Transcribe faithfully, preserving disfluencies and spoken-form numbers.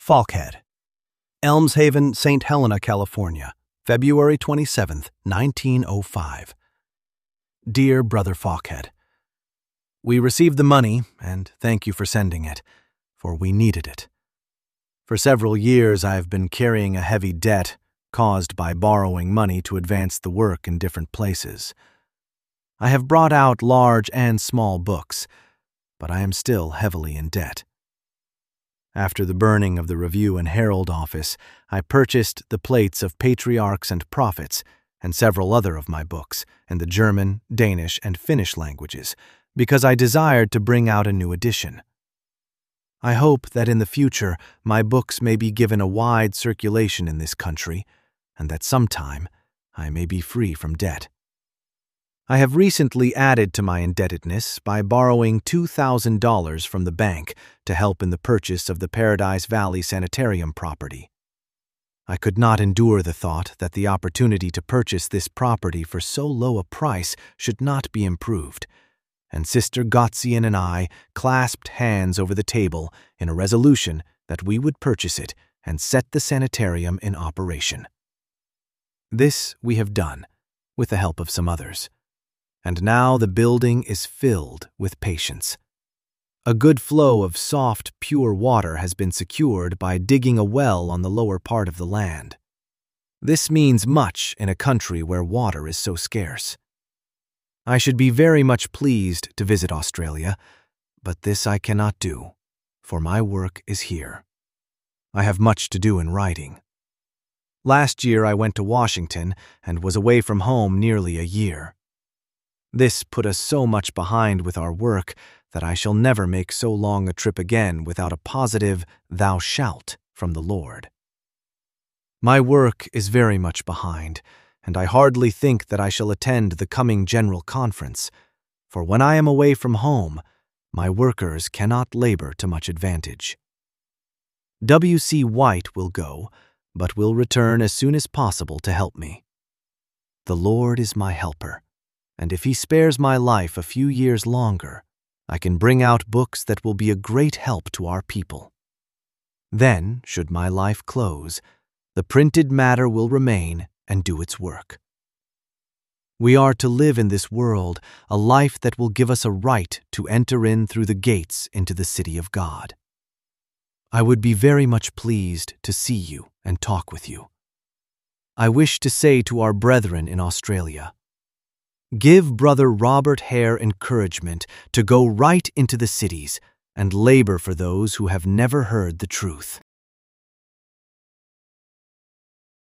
Falkhead, Elmshaven, Saint Helena, California, February twenty-seventh, nineteen oh five. Dear Brother Falkhead, we received the money, and thank you for sending it, for we needed it. For several years I have been carrying a heavy debt caused by borrowing money to advance the work in different places. I have brought out large and small books, but I am still heavily in debt. After the burning of the Review and Herald office, I purchased the plates of Patriarchs and Prophets and several other of my books in the German, Danish, and Finnish languages because I desired to bring out a new edition. I hope that in the future my books may be given a wide circulation in this country and that sometime I may be free from debt. I have recently added to my indebtedness by borrowing two thousand dollars from the bank to help in the purchase of the Paradise Valley Sanitarium property. I could not endure the thought that the opportunity to purchase this property for so low a price should not be improved, and Sister Gotzian and I clasped hands over the table in a resolution that we would purchase it and set the sanitarium in operation. This we have done, with the help of some others. And now the building is filled with patients. A good flow of soft, pure water has been secured by digging a well on the lower part of the land. This means much in a country where water is so scarce. I should be very much pleased to visit Australia, but this I cannot do, for my work is here. I have much to do in writing. Last year I went to Washington and was away from home nearly a year. This put us so much behind with our work that I shall never make so long a trip again without a positive "thou shalt" from the Lord. My work is very much behind, and I hardly think that I shall attend the coming General Conference, for when I am away from home, my workers cannot labor to much advantage. W C White will go, but will return as soon as possible to help me. The Lord is my helper, and if he spares my life a few years longer, I can bring out books that will be a great help to our people. Then, should my life close, the printed matter will remain and do its work. We are to live in this world a life that will give us a right to enter in through the gates into the city of God. I would be very much pleased to see you and talk with you. I wish to say to our brethren in Australia, give Brother Robert Hare encouragement to go right into the cities and labor for those who have never heard the truth.